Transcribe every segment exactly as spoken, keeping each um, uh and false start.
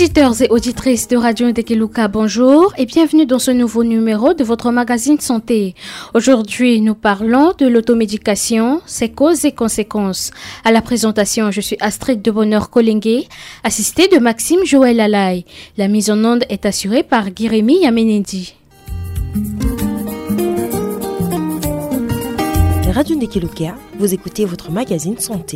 Auditeurs et auditrices de Radio Ndekeluka, bonjour et bienvenue dans ce nouveau numéro de votre magazine Santé. Aujourd'hui, nous parlons de l'automédication, ses causes et conséquences. À la présentation, je suis Astrid de Bonheur Kolengue, assistée de Maxime Joël Alaï. La mise en onde est assurée par Guiremi Yamenendi. Radio Ndekeluka, vous écoutez votre magazine Santé.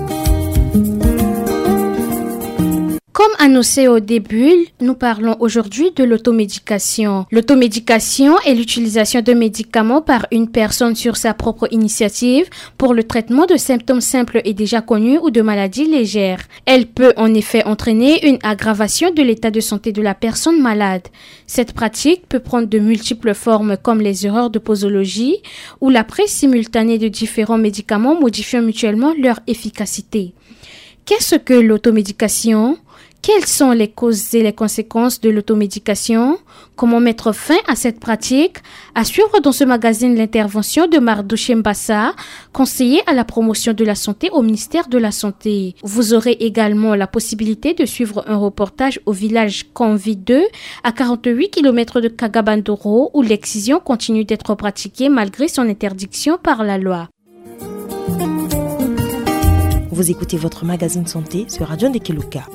Comme annoncé au début, nous parlons aujourd'hui de l'automédication. L'automédication est l'utilisation de médicaments par une personne sur sa propre initiative pour le traitement de symptômes simples et déjà connus ou de maladies légères. Elle peut en effet entraîner une aggravation de l'état de santé de la personne malade. Cette pratique peut prendre de multiples formes comme les erreurs de posologie ou la prise simultanée de différents médicaments modifiant mutuellement leur efficacité. Qu'est-ce que l'automédication ? Quelles sont les causes et les conséquences de l'automédication? Comment mettre fin à cette pratique? À suivre dans ce magazine l'intervention de Mardouché Mbassa, conseiller à la promotion de la santé au ministère de la Santé. Vous aurez également la possibilité de suivre un reportage au village Convi deux, à quarante-huit kilomètres de Kagabandoro, où l'excision continue d'être pratiquée malgré son interdiction par la loi. Vous écoutez votre magazine Santé sur Radio Ndekeluka.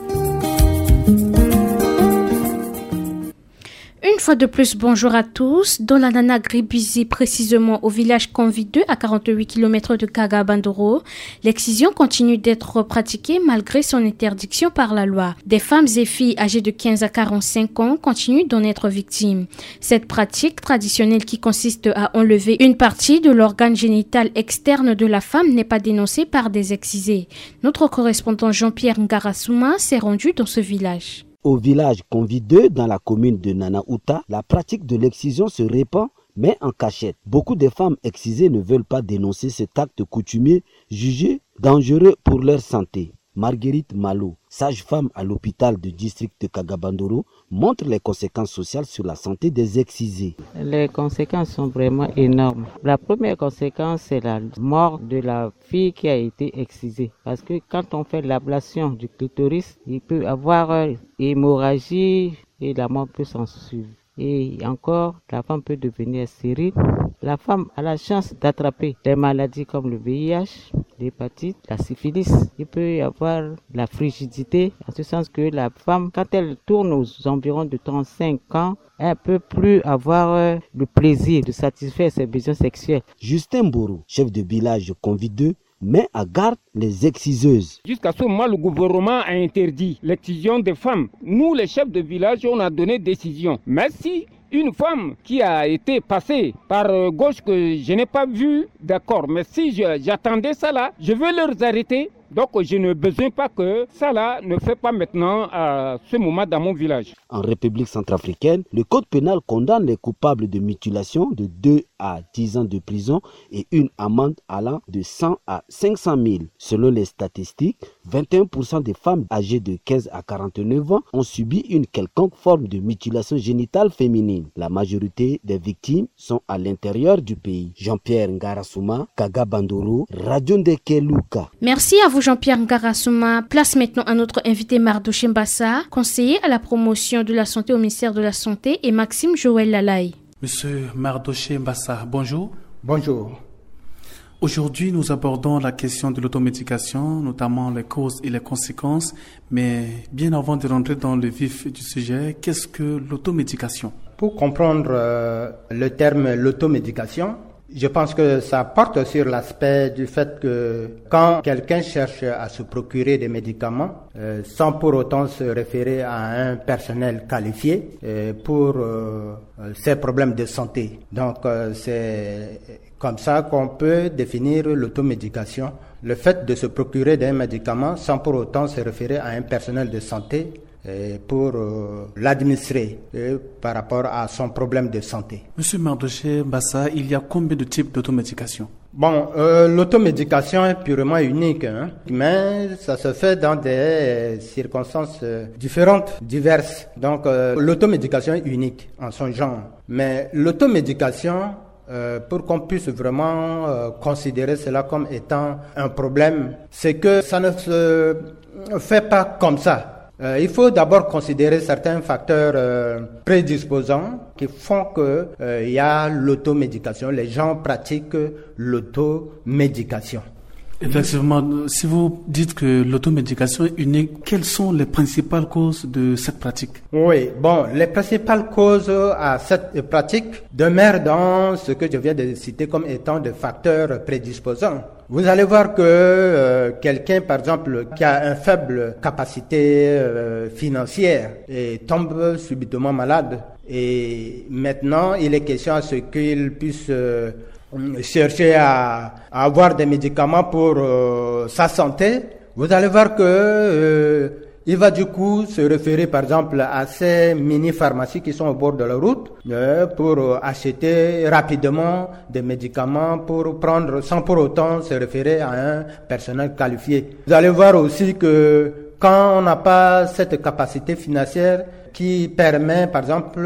Une fois de plus, bonjour à tous. Dans la Nana Gribizi, précisément au village Convi deux, à quarante-huit kilomètres de Kagabandoro, l'excision continue d'être pratiquée malgré son interdiction par la loi. Des femmes et filles âgées de quinze à quarante-cinq ans continuent d'en être victimes. Cette pratique traditionnelle qui consiste à enlever une partie de l'organe génital externe de la femme n'est pas dénoncée par des excisés. Notre correspondant Jean-Pierre Ngarasouma s'est rendu dans ce village. Au village Convi deux, dans la commune de Nanaouta, la pratique de l'excision se répand, mais en cachette. Beaucoup de femmes excisées ne veulent pas dénoncer cet acte coutumier jugé dangereux pour leur santé. Marguerite Malo, sage-femme à l'hôpital du district de Kagabandoro, montre les conséquences sociales sur la santé des excisés. Les conséquences sont vraiment énormes. La première conséquence, c'est la mort de la fille qui a été excisée. Parce que quand on fait l'ablation du clitoris, il peut y avoir hémorragie et la mort peut s'en suivre. Et encore, la femme peut devenir stérile. La femme a la chance d'attraper des maladies comme le V I H, l'hépatite, la syphilis. Il peut y avoir la frigidité, en ce sens que la femme, quand elle tourne aux environs de trente-cinq ans, elle ne peut plus avoir le plaisir de satisfaire ses besoins sexuels. Justin Bourou, chef de village Convi deux, met à garde les exciseuses. Jusqu'à ce moment, le gouvernement a interdit l'excision des femmes. Nous, les chefs de village, on a donné décision. Mais si une femme qui a été passée par gauche que je n'ai pas vue, d'accord, mais si je, j'attendais ça là, je vais leur arrêter. Donc je n'ai besoin pas que ça là ne fait pas maintenant à ce moment dans mon village. En République centrafricaine, le code pénal condamne les coupables de mutilation de deux à dix ans de prison et une amende allant de cent à cinq cent mille. Selon les statistiques, vingt et un pour cent des femmes âgées de quinze à quarante-neuf ans ont subi une quelconque forme de mutilation génitale féminine. La majorité des victimes sont à l'intérieur du pays. Jean-Pierre Ngarasouma, Kagabandoro, Radio Ndekeluka. Merci à vous Jean-Pierre Ngarasouma. Place maintenant à notre invité Mardouché Mbassa, conseiller à la promotion de la santé au ministère de la Santé, et Maxime Joël Alaï. Monsieur Mardouché Mbassa, bonjour. Bonjour. Aujourd'hui, nous abordons la question de l'automédication, notamment les causes et les conséquences. Mais bien avant de rentrer dans le vif du sujet, qu'est-ce que l'automédication? Pour comprendre euh, le terme l'automédication, je pense que ça porte sur l'aspect du fait que quand quelqu'un cherche à se procurer des médicaments, euh, sans pour autant se référer à un personnel qualifié euh, pour euh, ses problèmes de santé. Donc euh, c'est comme ça qu'on peut définir l'automédication. Le fait de se procurer des médicaments sans pour autant se référer à un personnel de santé pour euh, l'administrer euh, par rapport à son problème de santé. Monsieur Mardouché Mbassa, il y a combien de types d'automédication? Bon, euh, l'automédication est purement unique, hein, mais ça se fait dans des euh, circonstances euh, différentes, diverses. Donc, euh, l'automédication est unique en son genre. Mais l'automédication, euh, pour qu'on puisse vraiment euh, considérer cela comme étant un problème, c'est que ça ne se fait pas comme ça. Euh, il faut d'abord considérer certains facteurs euh, prédisposants qui font que euh, il y a l'automédication. Les gens pratiquent l'automédication. Effectivement, si vous dites que l'automédication est unique, quelles sont les principales causes de cette pratique? Oui, bon, les principales causes à cette pratique demeurent dans ce que je viens de citer comme étant des facteurs prédisposants. Vous allez voir que euh, quelqu'un, par exemple, qui a une faible capacité euh, financière et tombe subitement malade, et maintenant il est question à ce qu'il puisse euh, chercher à, à avoir des médicaments pour euh, sa santé. Vous allez voir que euh, il va du coup se référer par exemple à ces mini-pharmacies qui sont au bord de la route euh, pour euh, acheter rapidement des médicaments pour prendre sans pour autant se référer à un personnel qualifié. Vous allez voir aussi que quand on n'a pas cette capacité financière qui permet par exemple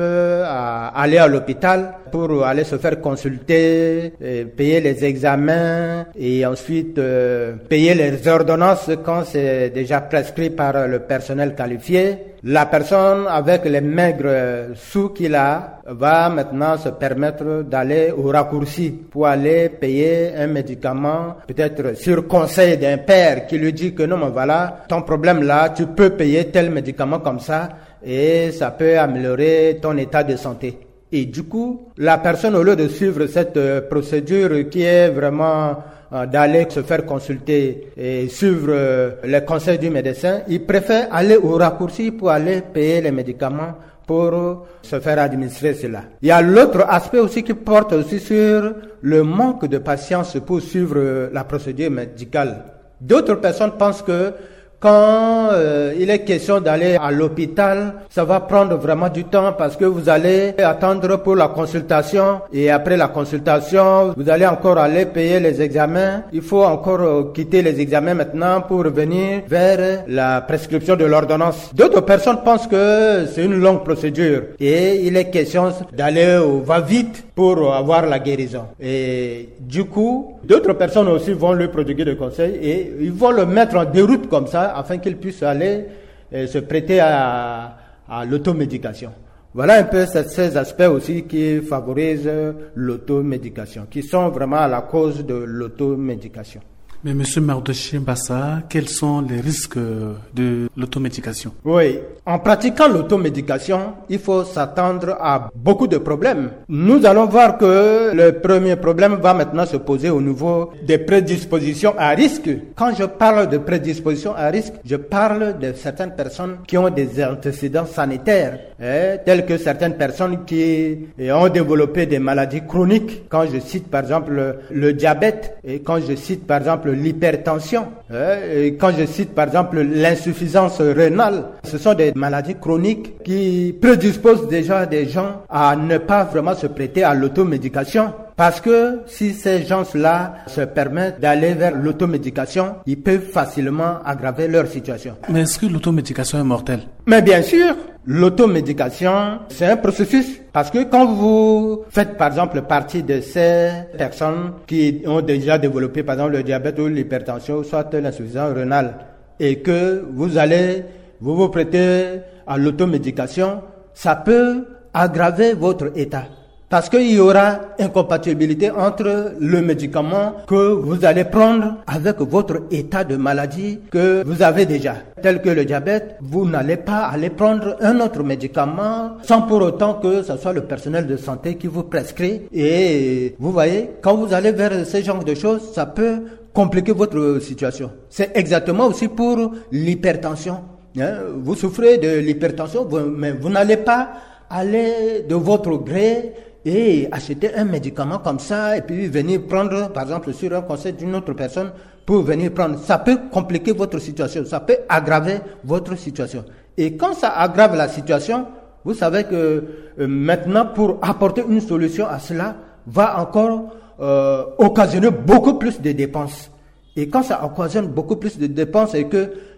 à aller à l'hôpital pour aller se faire consulter, et payer les examens et ensuite euh, payer les ordonnances quand c'est déjà prescrit par le personnel qualifié. La personne avec les maigres sous qu'il a va maintenant se permettre d'aller au raccourci pour aller payer un médicament, peut-être sur conseil d'un père qui lui dit que non mais voilà, ton problème là, tu peux payer tel médicament comme ça et ça peut améliorer ton état de santé. Et du coup, la personne, au lieu de suivre cette euh, procédure qui est vraiment euh, d'aller se faire consulter et suivre euh, les conseils du médecin, il préfère aller au raccourci pour aller payer les médicaments pour euh, se faire administrer cela. Il y a l'autre aspect aussi qui porte aussi sur le manque de patience pour suivre euh, la procédure médicale. D'autres personnes pensent que quand euh, il est question d'aller à l'hôpital, ça va prendre vraiment du temps parce que vous allez attendre pour la consultation et après la consultation, vous allez encore aller payer les examens. Il faut encore euh, quitter les examens maintenant pour revenir vers la prescription de l'ordonnance. D'autres personnes pensent que c'est une longue procédure et il est question d'aller au va-vite pour avoir la guérison. Et du coup, d'autres personnes aussi vont lui prodiguer des conseils et ils vont le mettre en déroute comme ça afin qu'il puisse aller euh, se prêter à, à l'automédication. Voilà un peu ces aspects aussi qui favorisent l'automédication, qui sont vraiment à la cause de l'automédication. Mais Monsieur Mardoché Bassa, quels sont les risques de l'automédication? Oui, en pratiquant l'automédication, il faut s'attendre à beaucoup de problèmes. Nous allons voir que le premier problème va maintenant se poser au niveau des prédispositions à risque. Quand je parle de prédispositions à risque, je parle de certaines personnes qui ont des antécédents sanitaires, hein, tels que certaines personnes qui ont développé des maladies chroniques. Quand je cite par exemple le diabète et quand je cite par exemple l'hypertension, hein, et quand je cite par exemple l'insuffisance rénale, ce sont des maladies chroniques qui prédisposent déjà des gens à ne pas vraiment se prêter à l'automédication. Parce que si ces gens-là se permettent d'aller vers l'automédication, ils peuvent facilement aggraver leur situation. Mais est-ce que l'automédication est mortelle? Mais bien sûr, l'automédication, c'est un processus. Parce que quand vous faites par exemple partie de ces personnes qui ont déjà développé par exemple le diabète ou l'hypertension, soit l'insuffisance rénale, et que vous allez vous vous prêter à l'automédication, ça peut aggraver votre état. Parce qu'il y aura incompatibilité entre le médicament que vous allez prendre avec votre état de maladie que vous avez déjà. Tel que le diabète, vous n'allez pas aller prendre un autre médicament sans pour autant que ce soit le personnel de santé qui vous prescrit. Et vous voyez, quand vous allez vers ce genre de choses, ça peut compliquer votre situation. C'est exactement aussi pour l'hypertension. Vous souffrez de l'hypertension, mais vous n'allez pas aller de votre gré et acheter un médicament comme ça et puis venir prendre, par exemple, sur un conseil d'une autre personne pour venir prendre. Ça peut compliquer votre situation, ça peut aggraver votre situation. Et quand ça aggrave la situation, vous savez que euh, maintenant, pour apporter une solution à cela, va encore euh, occasionner beaucoup plus de dépenses. Et quand ça occasionne beaucoup plus de dépenses et que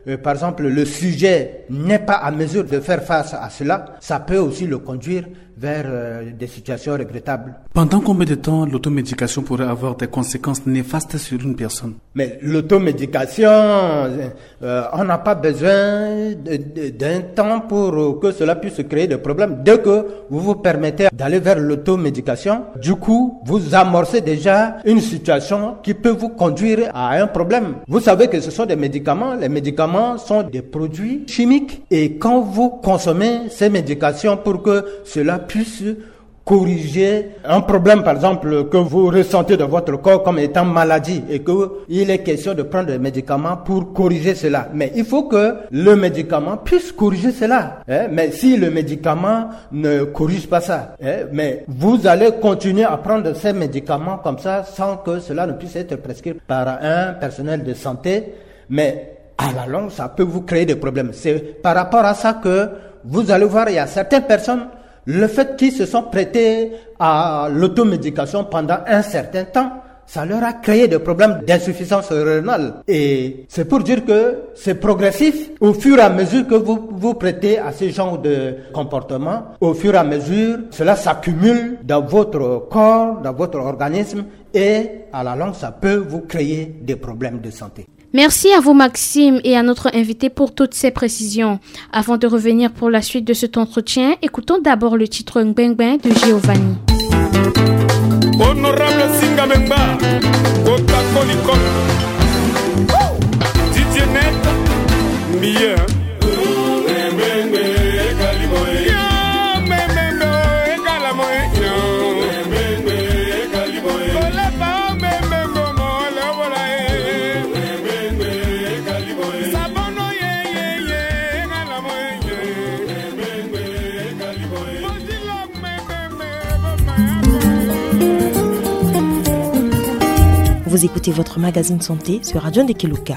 euh, par exemple, le sujet n'est pas à mesure de faire face à cela, ça peut aussi le conduire vers euh, des situations regrettables. Pendant combien de temps l'automédication pourrait avoir des conséquences néfastes sur une personne? Mais l'automédication, euh, on n'a pas besoin de, de, d'un temps pour que cela puisse créer des problèmes. Dès que vous vous permettez d'aller vers l'automédication, du coup, vous amorcez déjà une situation qui peut vous conduire à un problème. Vous savez que ce sont des médicaments. Les médicaments sont des produits chimiques. Et quand vous consommez ces médications pour que cela puisse corriger un problème, par exemple, que vous ressentez dans votre corps comme étant maladie et qu'il est question de prendre des médicaments pour corriger cela. Mais il faut que le médicament puisse corriger cela. Hein? Mais si le médicament ne corrige pas ça, hein? Mais vous allez continuer à prendre ces médicaments comme ça sans que cela ne puisse être prescrit par un personnel de santé. Mais à la longue, ça peut vous créer des problèmes. C'est par rapport à ça que vous allez voir, il y a certaines personnes, le fait qu'ils se sont prêtés à l'automédication pendant un certain temps, ça leur a créé des problèmes d'insuffisance rénale. Et c'est pour dire que c'est progressif. Au fur et à mesure que vous vous prêtez à ce genre de comportement, au fur et à mesure, cela s'accumule dans votre corps, dans votre organisme, et à la longue, ça peut vous créer des problèmes de santé. Merci à vous Maxime et à notre invité pour toutes ces précisions. Avant de revenir pour la suite de cet entretien, écoutons d'abord le titre Ngbengben de Giovanni. Honorable Singamemba, Kota Kolikon, Didier Net, Mia. Vous écoutez votre magazine santé sur Radio Ndekeluka.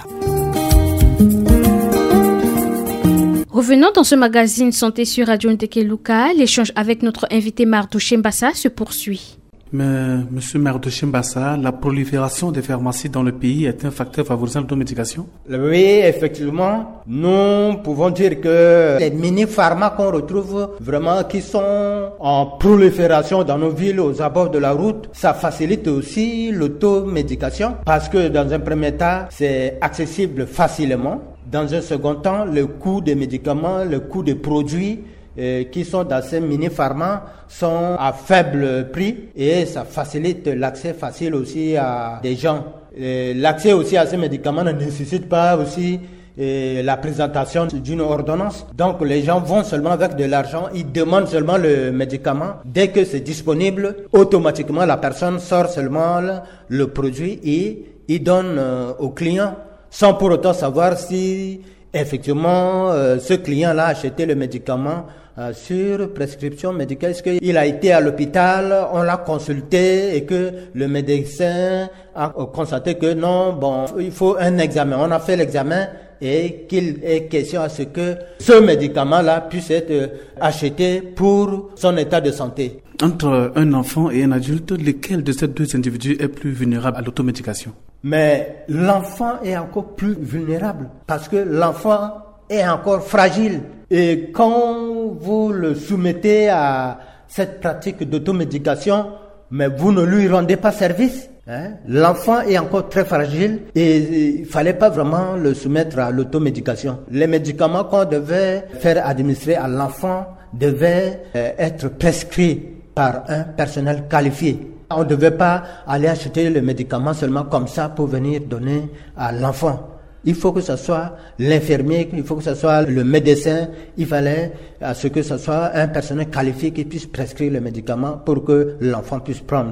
Revenons dans ce magazine santé sur Radio Ndekeluka. L'échange avec notre invité Mardouche Mbassa se poursuit. Mais, Monsieur Mardouche Mbassa, la prolifération des pharmacies dans le pays est un facteur favorisant l'automédication? Oui, effectivement. Nous pouvons dire que les mini-pharma qu'on retrouve vraiment qui sont en prolifération dans nos villes aux abords de la route, ça facilite aussi l'automédication parce que dans un premier temps, c'est accessible facilement. Dans un second temps, le coût des médicaments, le coût des produits Euh, qui sont dans ces mini-pharma sont à faible prix et ça facilite l'accès facile aussi à des gens. Et l'accès aussi à ces médicaments ne nécessite pas aussi euh, la présentation d'une ordonnance. Donc les gens vont seulement avec de l'argent, ils demandent seulement le médicament. Dès que c'est disponible, automatiquement la personne sort seulement le, le produit et il donne euh, au client sans pour autant savoir si effectivement euh, ce client-là a acheté le médicament Euh, sur prescription médicale. Est-ce qu'il a été à l'hôpital, on l'a consulté et que le médecin a constaté que non, bon, il faut un examen. On a fait l'examen et qu'il est question à ce que ce médicament-là puisse être acheté pour son état de santé. Entre un enfant et un adulte, lequel de ces deux individus est plus vulnérable à l'automédication? Mais l'enfant est encore plus vulnérable parce que l'enfant est encore fragile. Et quand vous le soumettez à cette pratique d'automédication, mais vous ne lui rendez pas service. Hein? L'enfant est encore très fragile et il fallait pas vraiment le soumettre à l'automédication. Les médicaments qu'on devait faire administrer à l'enfant devaient euh, être prescrits par un personnel qualifié. On ne devait pas aller acheter le médicament seulement comme ça pour venir donner à l'enfant. Il faut que ce soit l'infirmier, il faut que ce soit le médecin, il fallait à ce que ce soit un personnel qualifié qui puisse prescrire le médicament pour que l'enfant puisse prendre.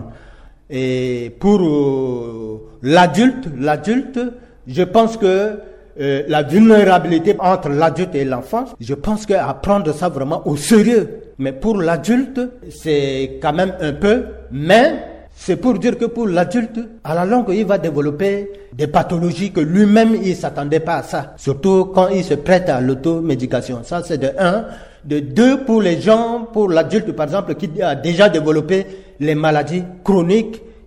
Et pour euh, l'adulte, l'adulte, je pense que euh, la vulnérabilité entre l'adulte et l'enfant, je pense qu'à prendre ça vraiment au sérieux. Mais pour l'adulte, c'est quand même un peu, mais c'est pour dire que pour l'adulte, à la longue, il va développer des pathologies que lui-même, il ne s'attendait pas à ça. Surtout quand il se prête à l'automédication. Ça, c'est de un. De deux, pour les gens, pour l'adulte, par exemple, qui a déjà développé les maladies chroniques,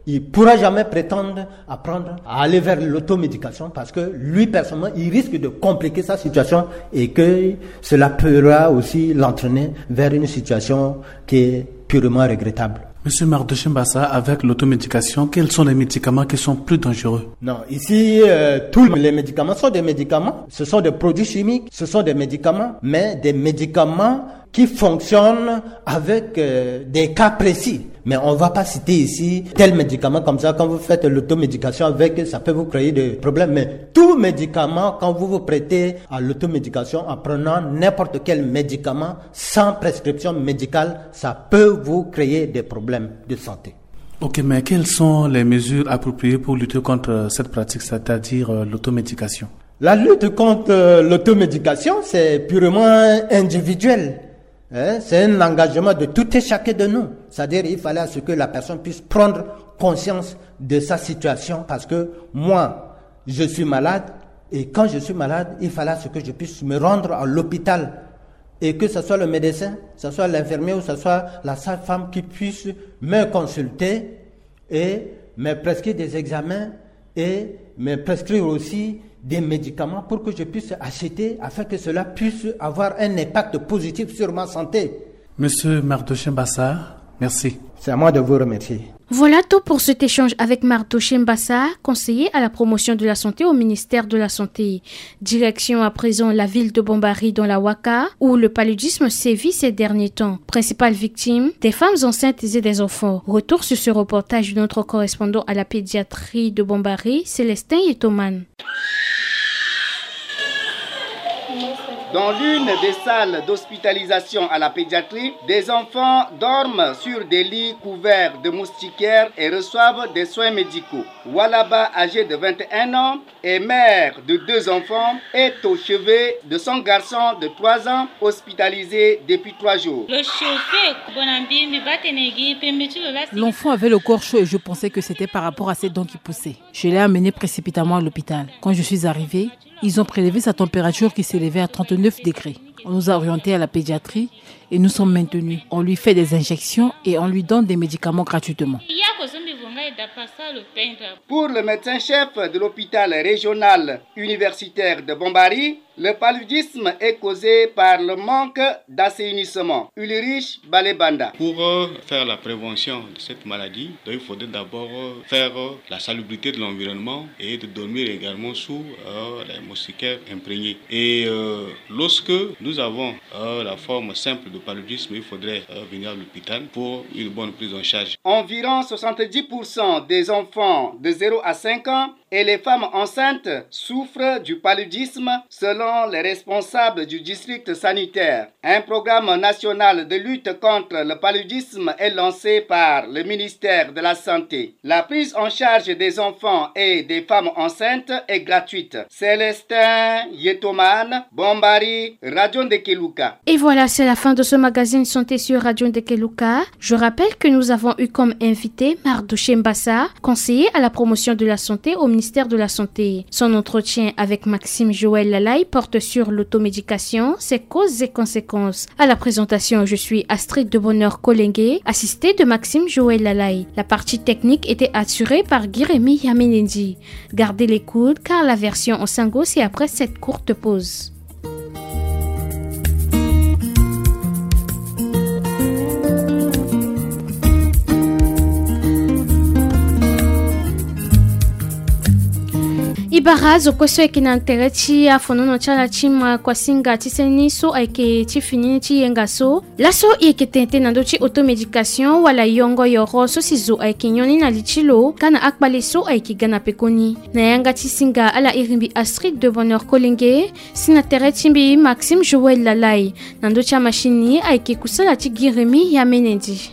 il ne pourra jamais prétendre à prendre, à aller vers l'automédication parce que lui, personnellement, il risque de compliquer sa situation et que cela pourra aussi l'entraîner vers une situation qui est purement regrettable. Monsieur Mardochim Bassa, avec l'automédication, quels sont les médicaments qui sont plus dangereux? Non, ici, euh, tous les médicaments sont des médicaments. Ce sont des produits chimiques, ce sont des médicaments, mais des médicaments qui fonctionnent avec euh, des cas précis. Mais on ne va pas citer ici tel médicament comme ça. Quand vous faites l'automédication avec, ça peut vous créer des problèmes. Mais tout médicament, quand vous vous prêtez à l'automédication en prenant n'importe quel médicament sans prescription médicale, ça peut vous créer des problèmes de santé. Ok, mais quelles sont les mesures appropriées pour lutter contre cette pratique, c'est-à-dire euh, l'automédication? La lutte contre euh, l'automédication, c'est purement individuel. Hein, c'est un engagement de tout et chacun de nous. C'est-à-dire il fallait à ce que la personne puisse prendre conscience de sa situation parce que moi, je suis malade et quand je suis malade, il fallait à ce que je puisse me rendre à l'hôpital et que ce soit le médecin, que ce soit l'infirmier ou que ce soit la sage-femme qui puisse me consulter et me prescrire des examens et me prescrire aussi des médicaments pour que je puisse acheter afin que cela puisse avoir un impact positif sur ma santé. Monsieur Mardochim Bassa, merci. C'est à moi de vous remercier. Voilà tout pour cet échange avec Mardochim Bassa, conseiller à la promotion de la santé au ministère de la Santé. Direction à présent la ville de Bombari dans la Ouaka, où le paludisme sévit ces derniers temps. Principale victime, des femmes enceintes et des enfants. Retour sur ce reportage de notre correspondant à la pédiatrie de Bombari, Célestin Yetoman. Dans l'une des salles d'hospitalisation à la pédiatrie, des enfants dorment sur des lits couverts de moustiquaires et reçoivent des soins médicaux. Walaba, âgée de vingt et un ans et mère de deux enfants, est au chevet de son garçon de trois ans, hospitalisé depuis trois jours. L'enfant avait le corps chaud et je pensais que c'était par rapport à ses dents qui poussaient. Je l'ai amené précipitamment à l'hôpital. Quand je suis arrivée, ils ont prélevé sa température qui s'élevait à trente-neuf degrés. On nous a orientés à la pédiatrie et nous sommes maintenus. On lui fait des injections et on lui donne des médicaments gratuitement. Pour le médecin-chef de l'hôpital régional universitaire de Bombari, le paludisme est causé par le manque d'assainissement. Ulrich Balebanda. Pour euh, faire la prévention de cette maladie, donc il faudrait d'abord euh, faire euh, la salubrité de l'environnement et de dormir également sous euh, les moustiquaires imprégnés. Et euh, lorsque nous avons euh, la forme simple de paludisme, il faudrait euh, venir à l'hôpital pour une bonne prise en charge. Environ soixante-dix pour cent des enfants de zéro à cinq ans et les femmes enceintes souffrent du paludisme selon les responsables du district sanitaire. Un programme national de lutte contre le paludisme est lancé par le ministère de la Santé. La prise en charge des enfants et des femmes enceintes est gratuite. Célestin Yetoman, Bombari, Radio Ndekeluka. Et voilà, c'est la fin de ce magazine Santé sur Radio Ndekeluka. Je rappelle que nous avons eu comme invité Mardochim Bassa, conseiller à la promotion de la santé au ministère de la Santé. Son entretien avec Maxime Joël Lalaye porte sur l'automédication, ses causes et conséquences. À la présentation, je suis Astrid de Bonheur Kolengue, assistée de Maxime Joël Lalaye. La partie technique était assurée par Guiremi Yamenendi. Gardez l'écoute car la version en sango c'est après cette courte pause. Ibara zokweso ekinantere chi afonono chala chima kwa singa tiseni so aike chifini chi yengaso laso yeketente nando chi automédication wala yongo yoro so sizo aike nyoni na lichilo kana akbale so aike gana pekoni na yanga tisinga ala irimbi Astrid de Bonheur Kolenge sinatere chimbi Maxime Joël Lalaye nando cha machini aike kusala chi Guiremi Yamenendi.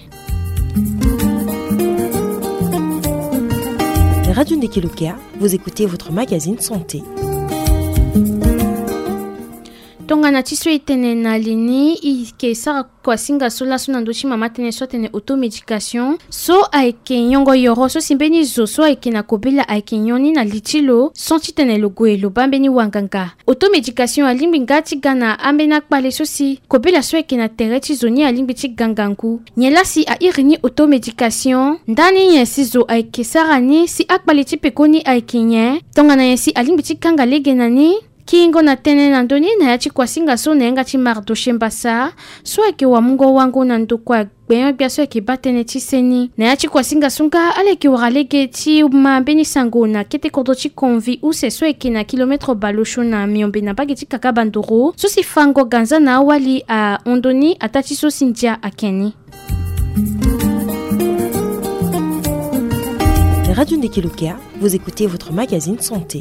Radio Ndekeluka, vous écoutez votre magazine Santé. tongana tiso itene na lini ike sara kwa singa sola suna ndochi mama tene so tene automédication so aike nyongo yoro so simbeni zo so aike na kobela aike nyoni na litilo sonti tene logo elo bambeni wanganga automédication alimbi ngati gana ambena kpale so si kobela so aike na tereti zoni alimbi ti gangangu nyela si a irini automédication ndani yensi zo aike sara ni si akpale ti pekoni aike nye tongana yensi alimbi ti kanga lege nani kingo na tene na ndoni na yachi kwa singa so na enga ti mardo shembasa so eke wa mungo wangu na ndo kwa gbeyo bia so eke batene ti seni na yachi kwa singa sunga ale ke waralege ti mambeni sango na kete kodo ti konvi u se so eke na kilometro balosho na miombe na bage ti kaka bandoro so si fango ganza na awali a ondoni atati so sindia akeni. Radio Ndekelukia, vous écoutez votre magazine Santé.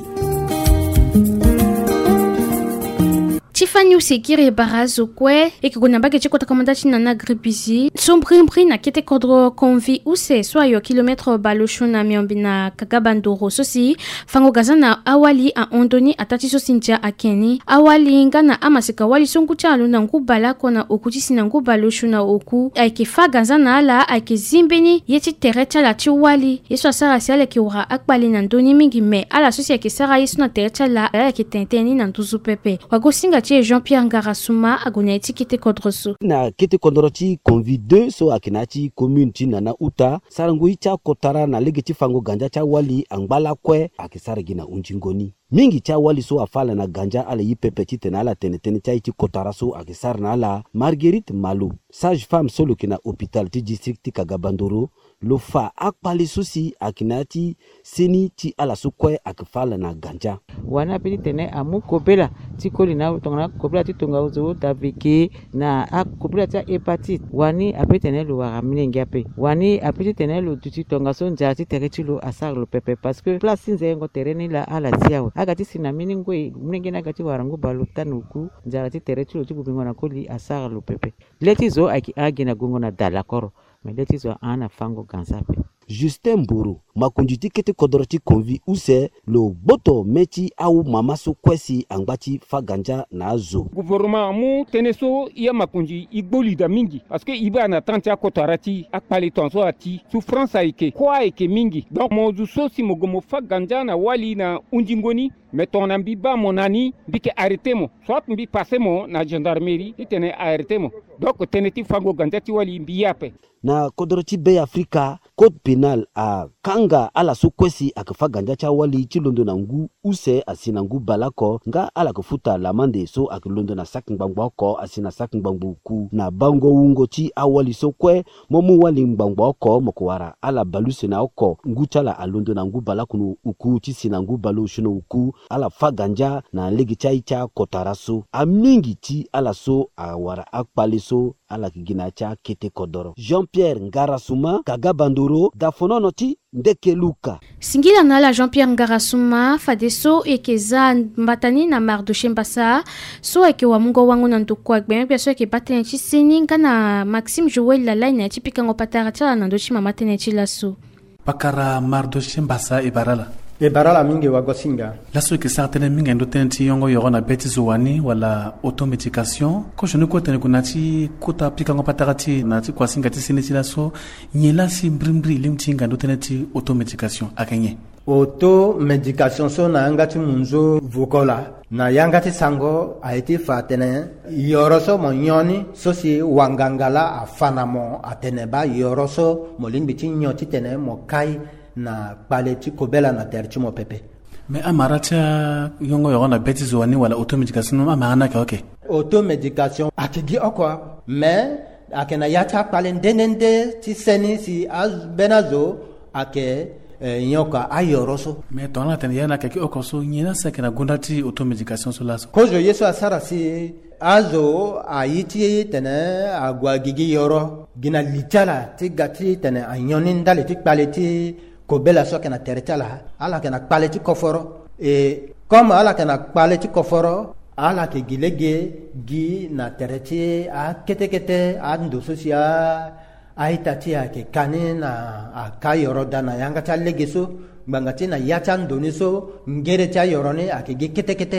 Tiffany usekire barazo kwe ekigona bage chiko takamanda china na gripizi sombrimbri na kete kodro konvi use so yo kilometro balosho na miombi na kagabandoro sosi fango gazana awali a ondoni atati so sinja akeni awali ngana amasika wali songu chalo na ngubala kona okuti sina ngubalosho na oku aike fa gazana ala aike zimbeni yeti terecha la ti wali yeso sara siale ki ura akbali na ndoni mingi me ala sosi aike sara yeso na terecha la aike tenteni na ntuzu pepe wagosinga Jean-Pierre Ngarasuma agoneti kete kodroso na kete kodroti konvi deux so akinati commune ti nana uta sarangu icha kotara na legeti fango ganja cha wali angbala kwe akisaragi na unjingoni mingi cha wali so afala na ganja ala yipepe ti tena ala tene tene cha iti kotara so akisar na ala Marguerite Malou sage femme solo kina hôpital ti district ti Kagabandoro lo fa akpali susi akinati seni ti ala so kwe akifala na ganja wana pili tene amu kobela ti koli na tongana kobela ti tonga uzo davike na akobela ti hepatite wani ape tene lo wara minengi ape wani ape ti tene lo tuti tonga so nja ti tere ti lo asar lo pepe parce que place nze ngo tereni la ala ti awe agati sina minengwe minengi na gati warango balo tanuku nja ti tere ti lo ti bubingo na koli asar lo pepe leti zo aki agi na gongo na dala koro mais leti zo ana fango gansape Justin Mburu makunjiti kete kodoroti konvi use lo boto mechi au mamaso kwesi angbati faganja na zo gouvernement mu teneso iya makunji igboli da mingi parce que iba na tanti akotarati akpali tonso ati souffrance aike kwa aike mingi donc mozu so si mogomo faganja na wali na unjingoni meton ambi ba monani bike arrêter mo soit mbi passer mo na gendarmerie itene arrêter mo donc teneti fango ganja ti wali mbi yape na kodoroti be Afrika code pénal a kanga ala so kwesi akafa ganja cha wali ti londo na ngu use asina ngu balako nga ala kufuta lamande so akilondo na sak ngbangba ko asina sak ngbangbu ku na bango wungo ti awali so kwe momu wali ngbangba ko mokwara ala baluse na oko ngu chala alondo na ngu balako no uku ti sina ngu balo shuno uku ala fa ganja na legi cha icha kotaraso amingi ti ala so awara akpale so ala kigina cha kete kodoro Jean-Pierre Ngarasuma Kagabandoro dafonono ti Ndekeluka singila na la Jean-Pierre Ngarasuma fadeso ekeza mbatani na mardo shembasa so eke wa mungo wangu na ndukwa gbe pia so eke batene chi sini ngana Maxime Joël la line ti pikango patara cha na ndo chi mama tene chi laso pakara mardo shembasa ibarala e barala mingi wagosinga laso ke certaine mingi ndo tenti yongo yorona beti zuwani wala automédication ko je ne ko tene kunati kuta pika ngo patarati na ti kwasinga ti siniti laso nyela si mbrimbri limtinga ndo tenti automédication akenye automédication so na ngati munzo vukola na yangati sango a été fatene yoroso mo nyoni so si wangangala afana mo ateneba yoroso mo limbiti nyoti tene mo kai na paleti kobela na terchi mo pepe me amaracha yongo yorona beti zuwani wala automédication amana ka okay automédication akigi okwa me akena yata palen denende ti seni si az benazo ake eh, nyoka ayoroso me tona tene yana kaki okoso nyina sakena gondati automédication so laso kozo yeso asara si azo ayiti tene agwa gigi yoro gina litala ti gati tene anyoni ndale ti paleti kobela so kana teretala ala kana paleti koforo e comme ala kana paleti koforo ala ke gilege gi na tereti a kete kete a ndo sosia aitati ake kanina a kayoro dana yanga ta legeso bangati na yacha ndoni so ngere cha yoroni ake gi kete kete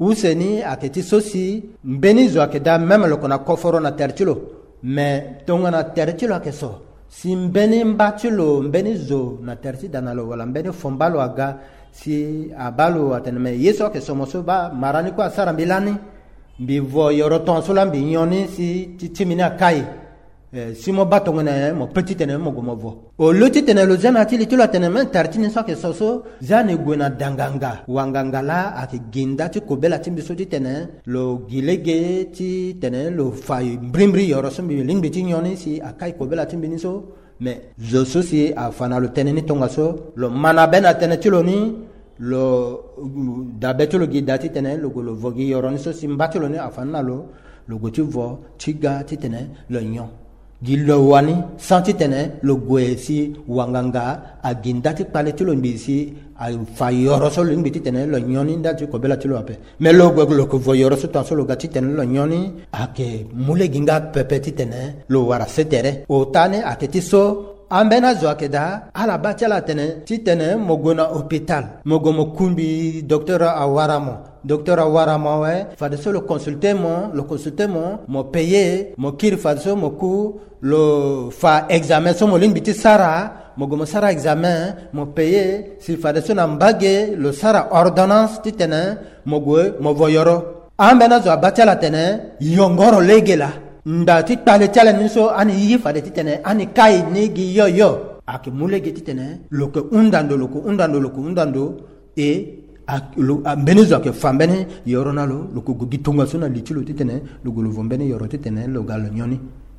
useni aketi sosi mbenizo akeda même le kona koforo na tertilo mais tongana tertilo akeso si mbeni mbatulo mbenizo na terti danalo wala mbeni fombalo aga si abalo atenme yeso akeso mosoba marani kwa sara bilani bivo yoroton sola binyoni si titimina kai Eh, si mo batongene mo petit tene mo gomo vo o loti tene lo jana ti litula tene men tartini so ke soso jane gwena danganga wangangala ati ginda ti kobela ti biso ti tene lo gilege ti tene lo fay brimbri yoro so mi lingbi ti nyoni si akai kobela ti biniso mais zo so si afana lo tene ni tonga so lo mana bena tene ti lo ni lo dabeto lo gida ti tene lo go lo vogi yoro ni so si mbati lo ni afana lo lo go ti vo tiga ti tene lo nyon gilo wani santi tene lo gwesi wanganga agindati pale tilo mbisi a fayoro so lo mbiti tene lo nyoni ndati ko bela tilo ape me lo gwe lo ko voyoro so tan so lo gati tene lo nyoni ake mule ginga pepeti tene lo wara setere o tane aketi so ambena zo akeda ala batela tene ti tene mogona hôpital mogomo kumbi docteur awaramo docteur awaramo we fade so le consulter mo le consulter mo mo payer mo kir fade so mo ku lo fa examen so mo limbiti sara mogomo sara examen mo payer si fade so na mbage lo sara ordonnance ti tene mo gwe mo voyoro ambena zo batela tene yongoro legela nda ti pale tele niso ani yi fade ti tene ani kai ni gi yo yo ak mulege ti tene lo ko undando lo ko undando lo ko undando e ak lo benizo ke fambene yorona lo lo ko gitonga sona litilo ti tene lo go lo vombene yoro ti tene lo galo nyoni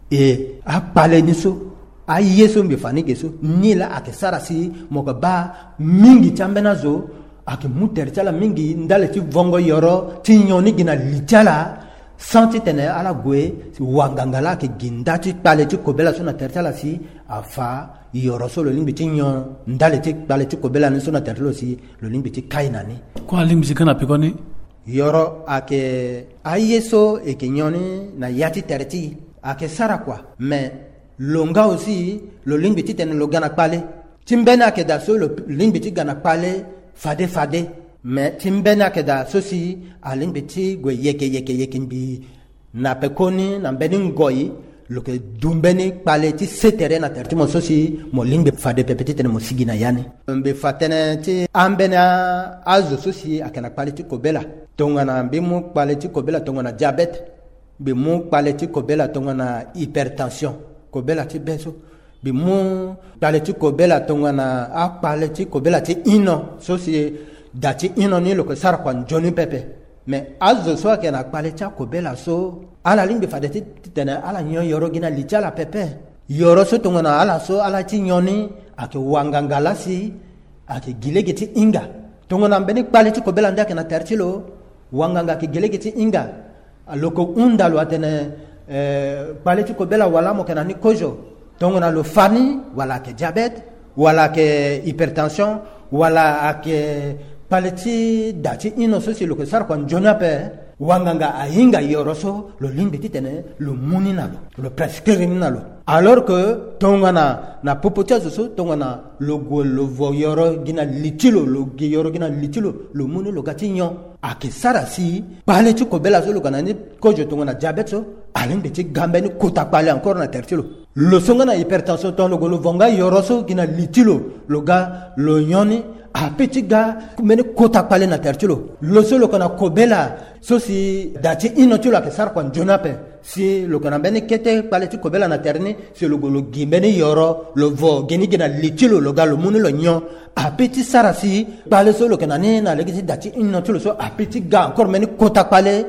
e a pale niso a yeso mbi fani geso nila ak sarasi moko ba mingi chambena zo ak muter chala mingi ndale ti vongo yoro ti nyoni gina litala santi tene ala gwe si wangangala ke gindati pale ti kobela sona tertala si afa yoro so lo limbi ti nyon ndale ti pale ti kobela ni sona tertalo si lo limbi ti kainani kwa limbi si kana pekoni yoro ake ayeso e ke nyoni na yati terti ake sara kwa mais longa aussi lo limbi ti tene lo gana pale timbena ke da so lo limbi ti gana pale fade fade mais timbena keda sosi alin beti gwe yeke yeke yeke bi na pekoni na beni ngoi lo ke dumbeni pale ti setere na terti mo sosi mo lingbe fade pepeti tene mo sigina yani mbe fatene ti ambena azo sosi akana pale ti kobela tongana mbi mu pale ti kobela tongana diabete bi mu pale ti kobela tongana hypertension kobela ti beso bi mu pale ti kobela tongana a pale ti kobela ti ino sosi dati ino ni lo ko sara kwa njoni pepe mais azo so ke na pale cha ko bela so ala limbe fadeti tene ala nyo yoro gina lichala pepe yoro so tongona ala so ala ti nyoni ake wangangala si ake gilegeti inga tongona mbeni pale ti ko bela ndake na tertilo wanganga ke gilegeti inga aloko unda lo atene eh pale ti ko bela wala mo kana ni kojo tongona lo fani wala ke diabete wala ke hypertension wala ake paleti dati ino sosi lo ke sar kwa njona pe wanganga ahinga yoroso lo limbi titene lo muni nalo lo prescrire nalo alors que tongana na popotia so tongana lo go lo voyoro gina litilo lo giyoro gina litilo lo muni lo gatinyo ake sarasi paleti ko bela so lo kana ni kojo tongana diabete so alimbi ti gambe ni kota pale encore na tertilo lo songana hypertension ton lo go lo vonga yoroso gina litilo lo ga lo nyoni a petit ga mene kota pale na tertilo lo solo kana kobela so si dati inotilo ke sar kwa jonape si lo kana bene kete pale ti kobela na terni si lo golo gimbene yoro lo vo geni gena litilo lo ga lo munu lo nyon a petit sarasi pale solo kana ne na legisi dati inotilo so a petit ga encore mene kota pale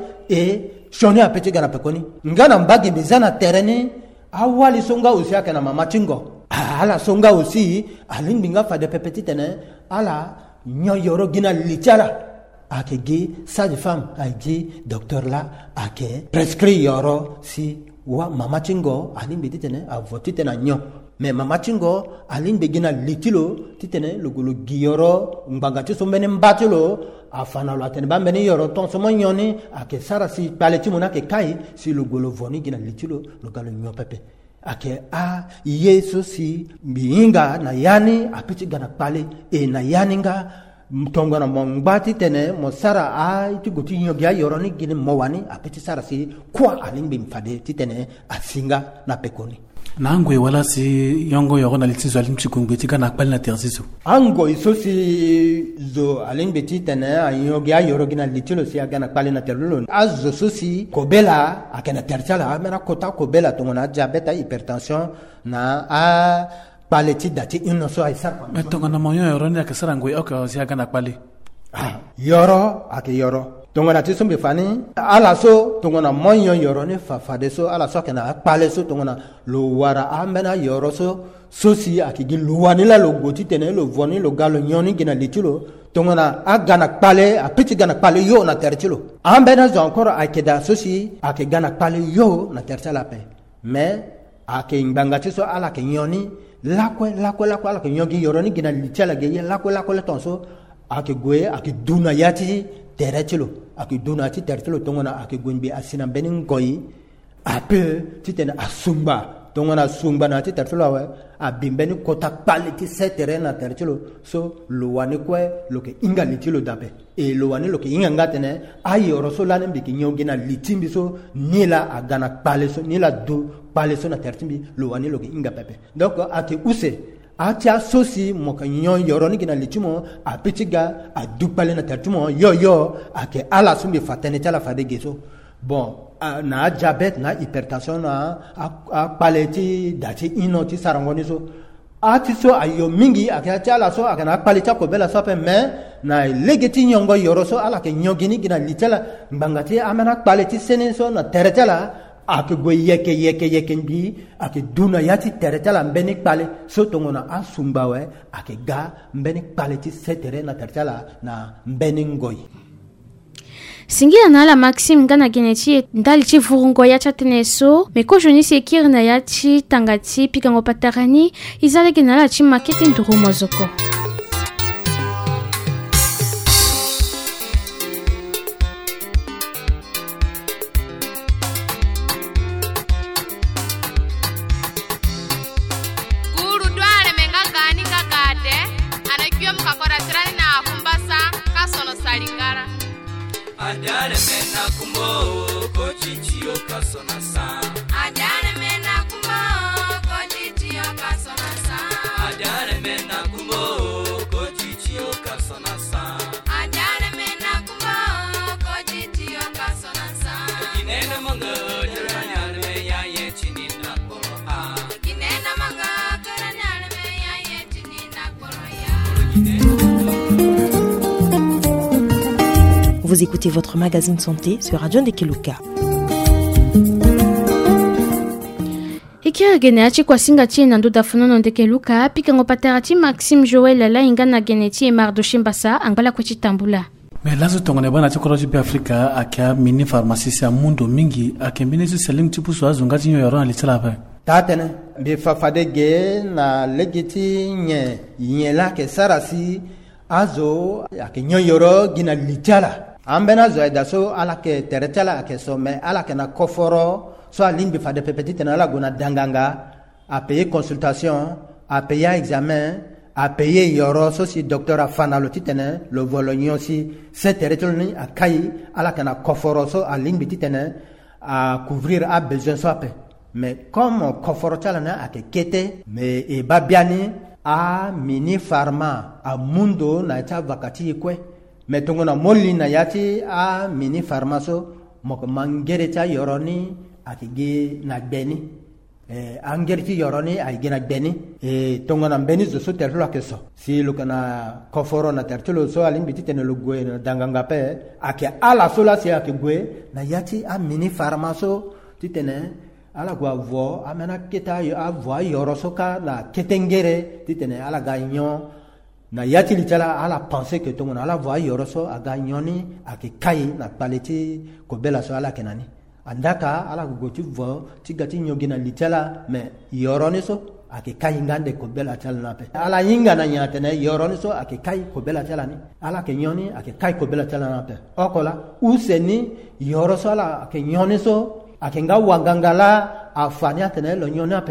e shoni a petit ga na pekoni ngana mbagi bizana terni awali songa usia kana mama tingo ala songa aussi alimbinga fa de pepeti tene ala nyo yoro gina lichala ake gi sage femme ake docteur la ake prescrit yoro si wa mama tingo alimbi tene a voti tena nyo mais mama tingo alimbi gina litilo titene lugulu giyoro mbangati so mbene mbatilo afana lo atene bambene yoro ton so nyoni ake sarasi paleti mona ke kai si lugulu voni gina litilo lugalo nyo pepe ake a yesu si biinga na yani apiti gana pale e na yani nga tongona mongbati tene mo sara a ti goti nyogia yoroni gine mowani apeti sara si kwa alingbe mfade titene asinga na pekoni nangwe wala si yongo yorona litizo alimchikungwe tika na akpali na terzizo ango iso si zo alingbe titene nyogia yorogina litilo si agana akpali na terlulo azo so si kobela akena terchala amena kota kobela tongona diabete hypertension na a paleti dati inoso aisar metonga na moyo yoroni akasara ngwe oka si agana akpali ah yoro ake yoro tongona ti sombe fani ala so tongona moyo yoroni fa fa de so ala so kana akpale so tongona lo wara amena yoro so sosi akigi luwani la lo goti tene lo voni lo galo nyoni gina litilo tongona agana akpale apiti gana akpale yo na tertilo ambena zo encore akeda sosi ake gana akpale yo na tertala pe mais ake ngangati so ala ke nyoni lakwe lakwe lakwe ala ke nyogi yoroni gina litela ge lakwe lakwe tonso ake goye ake duna yati tertilo ake duna ti tertilo tongona ake gonbi asina benin goyi ape titena asumba tongona sumba na ti tertilo wa abimbeni kota quality setere na tertilo so lo wani kwe lo ke inga litilo dape e lo wani lo ke inga ngatene ayo rosolane mbiki nyogi na litimbi so nila agana pale so nila do pale so na tertimbi lo wani lo ke inga pepe donc ate use atia sosi moka nyon yoroni gina litimo apitiga adupale na tertimo yo yo ake ala sumbi fatene tala fadege so bon na diabète na hypertension na a paleti dati inoti sarangoni so ati so ayo mingi akati ala so akana paleta ko bela so pe mais na legeti nyongo yoro so ala ke nyogini gina litela mbangati amana paleti senen so na teretela ake go yeke yeke yeke bi ake duna yati teretela mbeni pale so tongona asumbawe ake ga mbeni paleti setere na teretela na mbeni ngoi singira na la Maxime ngana geneti ndali chi vurungo ya chateneso meko joni sekir na ya chi tangati pikango patarani izale gena la chi makete nduru mozoko guru dware menga gani ngakate anakyo mukakora tirani na kumbasa kasono salingara Adare mena kumbo kochichio kasona sa Adare mena kumbo kochichio kasona sa Adare mena kumbo kochichio kasona sa Adare mena kumbo kochichio kasona sa Kinena manga jaranyar me ya ye chini na koro a Kinena manga jaranyar me ya ye chini na koro ya Vous écoutez votre magazine santé sur Radio Ndekeluka. Ikia geneachi kwa singa chi na nduda funono Ndekeluka pika ngopaterati Maxime Joël la ingana geneti e mardo shimbasa angala kwa chitambula. Mais lazo tongone bana chikoroji pe Afrika akia mini pharmacie ya mundo mingi akembene su selim tipuso azungati nyo yoro alitala ba. Tatene be fafade ge na legiti nye nyela ke sarasi azo akenyo yoro gina litala. Ambena zo edaso ala ke teretala ake so me ala ke na koforo so alimbi fa de pepetite na la gona danganga a payer consultation a payer examen a payer yoro so si docteur afana lo titene lo volonyo si se teretolo ni akai ala ke na koforo so alimbi titene a couvrir a besoin so ape mais comme koforo tala na ake kete mais e babiani a mini pharma a mundo na ta vakati kwe metongo na molli na yati a mini pharmaso mok mangere cha yoroni akige na beni eh angerti yoroni aige na beni e tongo na beni zo so terlo keso si lukana koforo na tertulo so alimbi titene lo gwe na danganga pe ake ala sola si ake gwe na yati a mini pharmaso titene ala gwa vo amena keta yo a vo yorosoka na ketengere titene ala ganyo na yati litala ala penser que tout le monde ala voix yoroso aga nyoni ake kai na paleti ko bela so ala kenani andaka ala goti vo tigati nyogi na litala me yoroni so ake kai ngande ko bela tala na pe ala yinga na nyate ne yoroni so ake kai ko bela tala ni ala ke nyoni ake kai ko bela tala na pe okola useni yoroso ala ake nyoni so ake nga wangangala afanya tene lo nyoni ape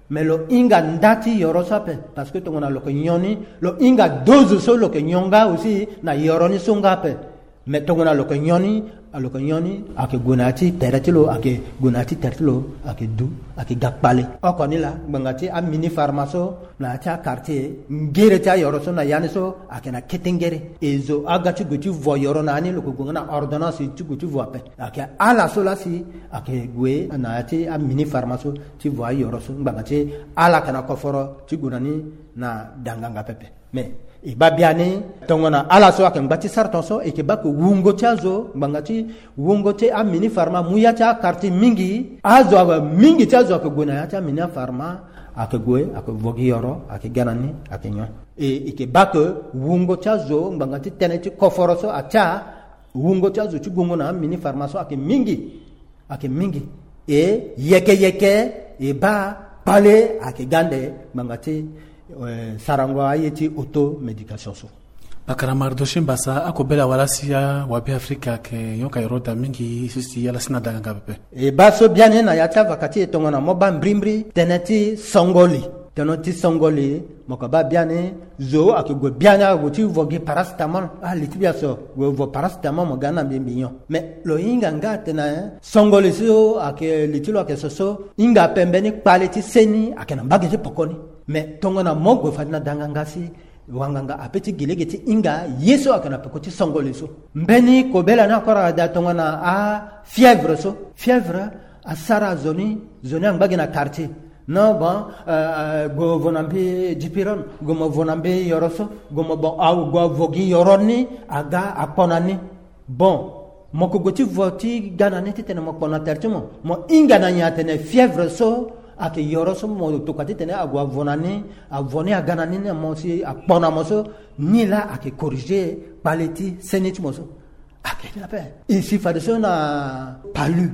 mais lo inga ndati yoro sape parce que tongona lo nyoni lo inga dozo so lo nyonga aussi na yoro ni songa pe mais tongona lo nyoni alo nyoni ake gunati teratilo ake gunati tertilo ake du ake gakpale okoni la bangati a mini pharmaso na ta quartier ngere ta yoro so na yani so ake na ketengere ezo agati guti vo yoro na ani lo gungana ordonnance tu guti vo pe ake ala so la si ake gwe na ati a mini pharmaso ti vo yoro so bangati ala kana koforo ti gunani na danganga pepe mais e babiani tongona ala so ake ngati sarton so e ke bako wungo chazo bangati wungo te a mini pharma muya cha karti mingi azo aba mingi chazo ake gona ya cha mini pharma ake gwe ake vogi yoro ake ganani ake nyo e e ke bako wungo chazo bangati teneti koforo so acha wungo chazo chi gongo na mini pharma so ake mingi ake mingi e yeke yeke e ba pale ake gande bangati Uh, sarangwa ayeti auto medication so bakara mardo shimbasa akobela walasiya wabi Afrika ke yoka irota mingi sisi yala sina danga pepe e baso biane na yata vakati etongona moba mbrimbri teneti songoli tenoti songoli mokaba biane zo akigwe biane agoti vogi paracetamol ah litibia so go vo paracetamol mogana mbimbiyo mais lo inga ngate na songoli so ake litilo ake soso inga pembeni quality seni akena mbagete pokoni mais tongona mogwe fadina dangangasi wanganga apeti gilegeti inga yeso akana pekoti songoliso mbeni kobela na kora da tongona a fièvre so fièvre a sara zoni zoni ambagi na quartier no bon uh, go vonambe jipiron go mo vonambe yoroso go mo bon aw go vogi yoroni aga aponani bon moko goti voti ganane tete mo pona tertimo mo inga na nyatene fièvre so ake yoroso mo tokati tene agwa vonani avoni aganani ne mo si apona moso ni la ake corriger paleti seniti moso ake la pe ici fa de so na palu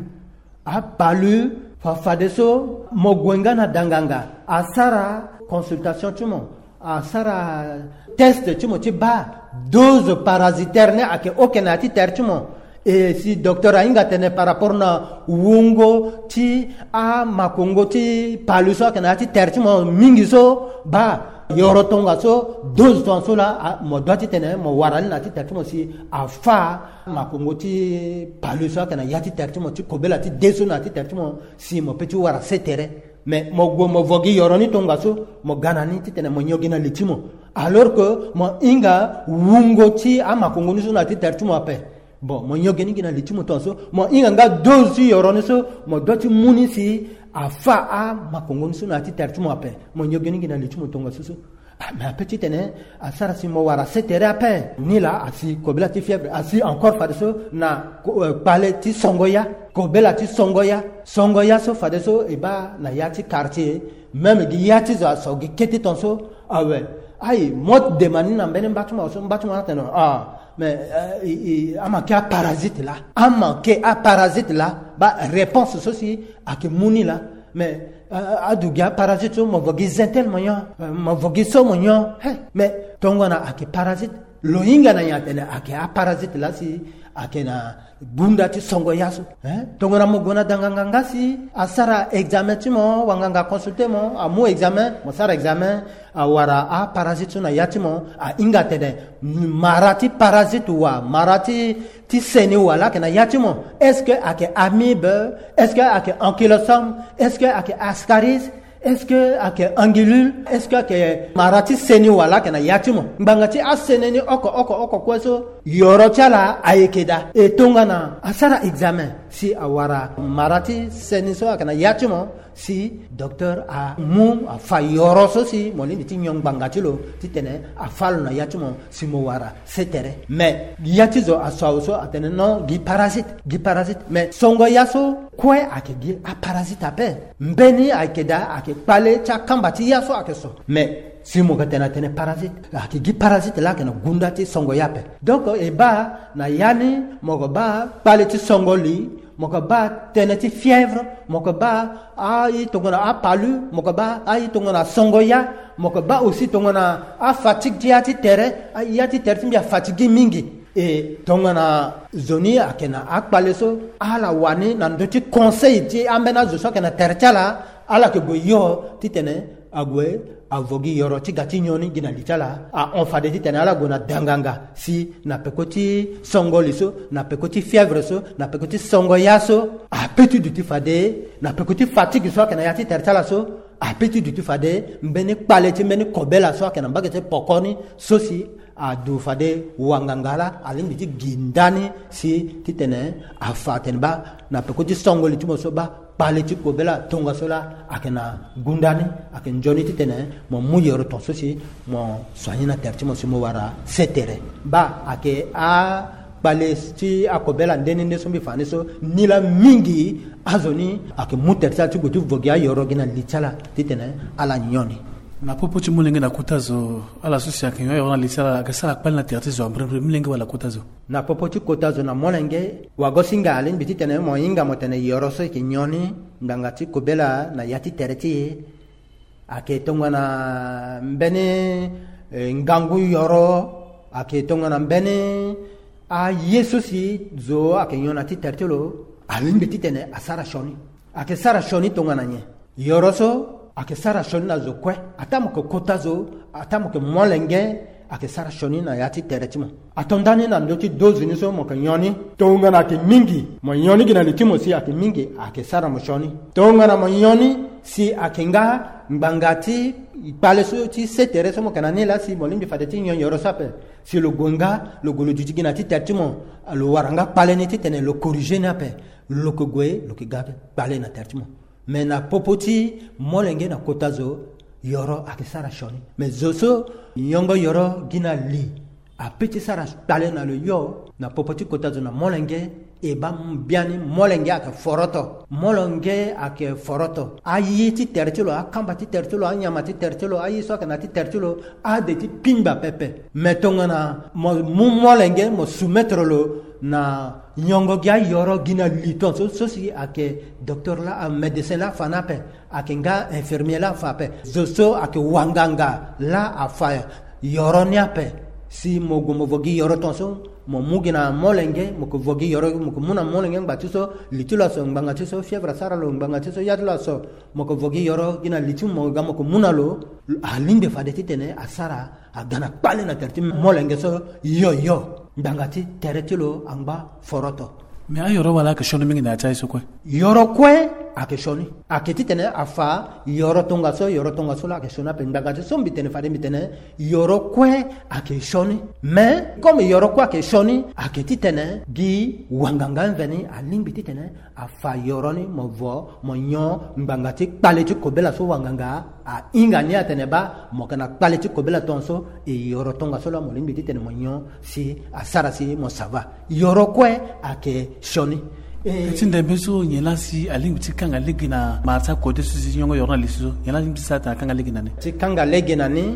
a palu fa fa de so mo gwenga na danganga asara consultation tumo asara test tumo ti ba dose parasitaire ne ake okenati tertumo et si docteur Ainga tene par rapport na wungo ti a makongo ti paluso kana ti tertimo mingi so ba yoro tonga so dose ton so la mo doti tene mo warali na ti tertimo si a fa makongo ti paluso kana yati tertimo ti kobela ti deso na ti tertimo si mo peti wara setere mais mo go mo vogi yoro ni tonga so mo ganani ti tene mo nyogi na litimo alors que mo inga wungo ti a makongo ni so na ti tertimo ape bon mo nyogeni gina litimo tonso mo inganga dozi yoroni so mo doti munisi afa a makongoni so na ti tertumo ape mo nyogeni gina litimo tonga so ah mais petite ne asara si mo wara setere ape ni la asi kobela ti fièvre asi encore fa de so na pale ti songoya kobela ti songoya songoya so fa de so e ba na yati quartier même gi yati zo so gi keti tonso ah ouais ai mot de mani na benen batuma so batuma teno ah mais euh, ama ke a parasite là ama ke a parasite là ba réponse ceci a ke muni là mais euh, aduga parasite so mo vogi zentel moyo mo vogi so moyo mais tongona a ke parasite lo inga na yatene a ke a parasite là si a ke na bunda ti songo yaso hein tongona mo gona danganga ngasi asara examen ti mo wanganga consulter mo a mo examen mo sara examen a wara a parasite na yatimo a inga tene marati parasite wa marati ti seni wala kana yatimo est-ce que ake amibe est-ce que ake ankylosome est-ce que ake ascaris est-ce que ake angulule est-ce que ake marati seni wala kana yatimo mbangati aseneni oko oko oko kweso yoro chala ayekeda e tongana asara examen si awara marati seni so kana yatimo si docteur a mu a fa yoro so si molini ti nyong bangati lo ti tene a falo na yatimo si mo wara setere mais yatizo aso so atene no gi parasite gi parasite mais songo yaso kwe ake gi a parasite ape mbeni akeda ake pale cha kambati yaso ake so mais si mo gatena tene parasite ake gi parasite la kana gundati songo yape donc e ba na yani mo go ba pale ti songo li moko ba teneti fièvre moko ba ai tongona a palu moko ba ai tongona songoya moko ba aussi tongona a fatigue diati tere a yati tere timbia fatigue mingi e tongona zoni akena akpaleso ala wani na ndoti conseil ti ambena zo so kana terchala ala ke go yo titene agwe avogi yoro ti gati nyoni gina litala a on fade titene ala go na danganga si na pekoti songo liso na pekoti fièvre so na pekoti songo yaso a petit du ti fade na pekoti fatigue so kana yati tertala so a petit du ti fade mbeni paleti mbeni kobela so kana bagete pokoni sosi a du fade wangangala alimbi ti gindani si titene a fatenba na pekoti songo litimo so ba paleti kobela tonga sola akena gundani aken joni titene mo muyero ton sosi mo soignina tertimo so mo wara setere ba ake a balesti akobela ndeni ndeso mbi fane so nila mingi azoni ake mutersa ti gotu vogia yoro gina litala titene ala nyoni na popo ti mulenge na kutazo ala sosi ake yoro na litala ake sala kpali na terti zo ambrembre mulenge wala kutazo na popo ti kutazo na molenge wagosinga alin biti tene mo inga mo tene yoro so ke nyoni ndanga ti kobela na yati terti ake tonga na mbene e, ngangu yoro ake tonga na mbene a yesu si zo ake nyona ti tertelo alin biti tene asara shoni ake sara shoni tonga na nye yoro so ake sara shoni na zo kwe atamo ko kotazo atamo ko molenge ake sara shoni na yati teretimo atondani na ndoti dozi ni so mo ka nyoni tonga na ke mingi mo nyoni gina litimo si ake mingi ake sara mo shoni tonga na mo nyoni si ake nga mbangati pale so ti setere so mo kana ni la si mo limbi fadeti nyon yoro sape si lo gonga lo golo juji gina ti tertimo lo waranga pale ni ti tene lo corriger na pe lo ko gwe lo ki gabe pale na tertimo mais na popoti molenge na kotazo yoro ake sara shoni mais zoso yongo yoro gina li a petit sara pale na lo yo na popoti kotazo na molenge e ba mbiani molenge ake foroto molenge ake foroto ayi ti tertilo akamba ti tertilo anyama ti tertilo ayi so kana ti tertilo a de ti pimba pepe metonga na mo molenge mo soumettre lo na nyongo gya yoro gina liton so so si ake docteur la a médecin la fanape ake nga infirmier la fape so so ake wanganga la afa yoro niape si mo gomo vogi yoro ton so mo mugina molenge mo ko vogi yoro mo ko muna molenge ngba so litula so ngba ngati so fièvre sara lo ngba ngati so yatla so mo ko vogi yoro gina litu mo ga mo ko muna lo alinde fadeti tene asara agana pale na terti molenge so yo yo ndangati teretilo angba foroto me ayoro wala ke shoni mingi na chai so kwe yoro kwe ake shoni aketi tene afa yoro tonga so yoro tonga so la ke shona pe ndangati so mbitene fade mbitene yoro kwe ake shoni mais comme yoro kwe ake shoni aketi tene gi wanganga veni alimbiti tene afa yoro ni mo vo mo nyo mbangati paleti kobela so wanganga a ingani atene ba mo kana paleti kobela tonso e yoro tonga so la mo limbiti tene mo nyo si asara si mo sava yoro kwe ake shoni e tinde beso nyela si alimbi kanga legina marta kote susi nyongo yorna liso nyela limbi sata kanga legina ne ti kanga legina ni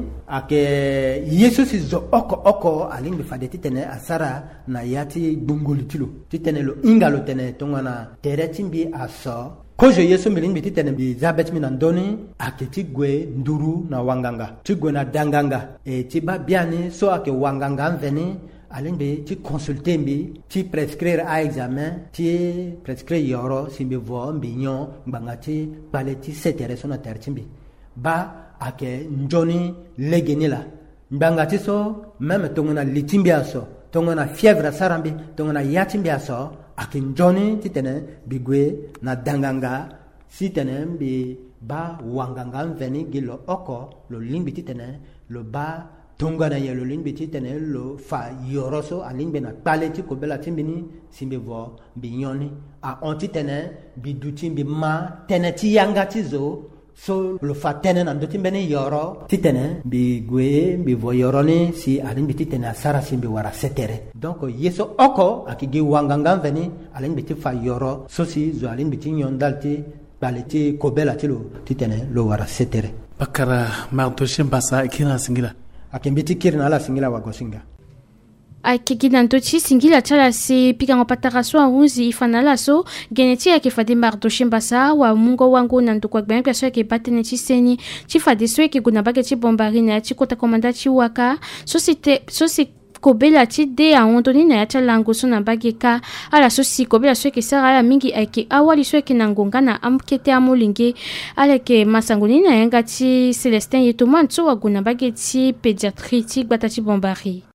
ake yesu si zo oko oko alimbi fadeti tene asara na yati bungoli tilo titene lo ingalo tene tongana teretimbi aso ko je yesu milimbi titene bi zabet minandoni ake tigwe nduru na wanganga tigwe na danganga e tiba biani so ake wanganga mveni alimbe ti consulter mbi ti prescrire a examen ti prescrire yoro simbi vo mbinyo mbangati pale ti setere sona tertimbi ba ake njoni legenila mbangati so même tongona litimbi aso tongona fièvre sarambi tongona yatimbi aso ake njoni ti tene bigwe na danganga si tene mbi ba wanganga mveni gilo oko lo limbi ti tene lo ba tongana yelo limbi ti tene lo fa yoroso alimbe na pale ti kobela timbini simbe vo binyoni a onti tene biduti bi ma tene ti yanga ti zo so lo fa tene na ndoti mbeni yoro ti tene bi gwe bi vo yoroni si alimbi ti tene asara simbe wara setere donc yeso oko akigi wanganga veni alimbi ti fa yoro so si zo alimbi ti nyondalti pale ti kobela ti lo ti tene lo wara setere bakara marto shembasa kina singila akimbiti kirina ala singila wagosinga akigina ntochi singila chala si pika ngopataka so awuzi ifanala so geneti yake fade mardo shimbasa wa mungo wangu na ndukwa gbanya pya so yake batene chi seni chi fade so yake guna bage chi bombarina chi kota komanda chi waka so si te so si kobela ti de aondoni na ya ti alango so na mbage ka ala so si kobela so yeke sara ala mingi ayeke awali so yeke na ngonga na amukete amolenge ala yeke masangoni na yanga ti Célestin ye toma nso wagu na mbage ti pédiatrie ti gbata ti Bombari.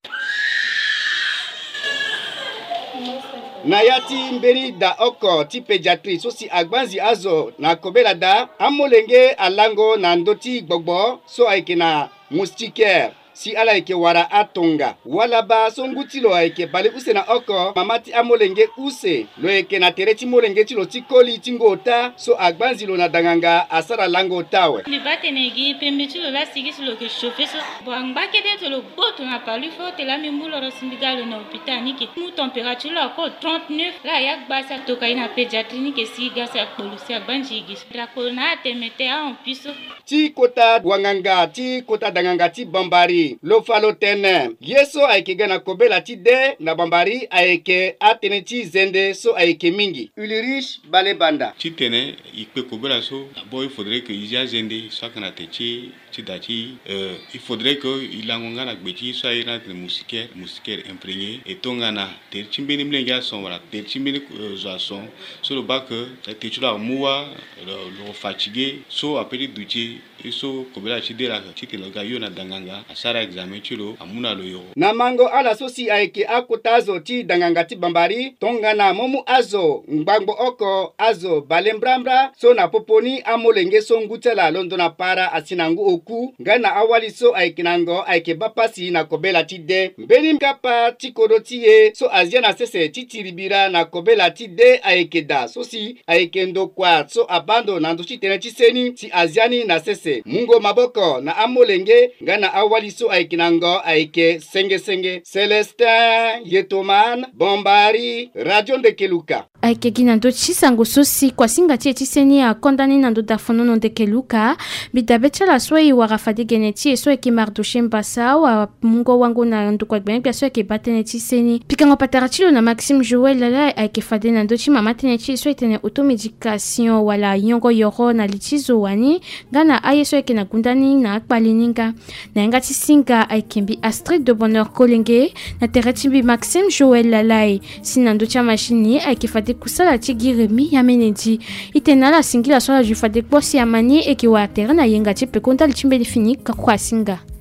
na yati mberi da oko ti pédiatrie so si agbanzi azo na kobela da amolenge alango na ndoti gbogbo so ayeke na moustiquaire si ala yeke wara atonga wala ba so nguti lo ayeke bale use na oko mama ti amolenge use lo yeke na tere ti molenge ti lo ti koli ti ngota so agbanzi lo na danganga asara lango tawe ni batene gi pembe ti lo la sigi si lo ke chauffe so bon bakede to lo boto na palu fo te la mi mulo ro simbiga lo na hôpital ni ke mu température lo ko trente-neuf la yak basa to kai na pédiatrie ni ke si gasa polu si agbanzi gi drapo na temete a on piso ti kota wanganga ti kota danganga ti Bombari lo falo tene yeso ayeke ga na kobela ti de na Bombari ayeke atene ti zende so ayeke mingi Ulrich Balebanda ti tene i peut kobela so d'abord il faudrait que ija zende so kana te ti ti da ti euh, il faudrait que il angonga na gbe ti so ira de moustiquaire moustiquaire imprégné et tongana te ti mbeni mlenge a son wala te ti mbeni zo a son so lo ba que te ti lo muwa lo fatigué so apeli duti iso kobela ti de la ti te lo ga yo na danganga asara examen ti lo amuna lo yo na mango ala so si ayeke akota azo ti danganga ti Bombari tongana momu azo ngbangbo oko azo balembrambra so na poponi amolenge so ngutela londo na para asinangu oku ngana awali so ayeke nango ayeke bapasi na kobela ti de mbeni kapa ti kodo ti ye so azia na sese ti tiribira na kobela ti de ayeke da so si ayeke ndokua so abando na ndo ti tene ti seni ti aziani na sese mungo maboko na amolenge ngana awali so ayeke nango ayeke senge senge Célestin Yetoman Bombari Radio Ndekeluka ayeke gi na ndö ti sango so si kuasinga ti e ti seni akondani na ndö dafonono Ndekeluka bidabe ti ala so e wara fade gene ti e so ayeke Mardoché Mbassa wamungo wango na ndökua gbene gbia so ayeke ba tënë ti seni pikango patara ti lo na Maxime Joël ala ayeke fade na ndö ti mama tënë ti e so e tene automédication wala yongo yoro na li ti zo wani nga na aye so ayeke na gundani na akpali ni nga na yanga ti singa ayeke mbi Astrid de Bonheur Kolenge na tere ti mbi Maxime Joël ala e si na ndö ti amashine ni ayeke fade kusala ti gi remi ya mene di e tene ala singi la so ala ju fade kpo si amani e yeke wara tere na yenga ti pekonda li ti mbeni fini ka kuasinga.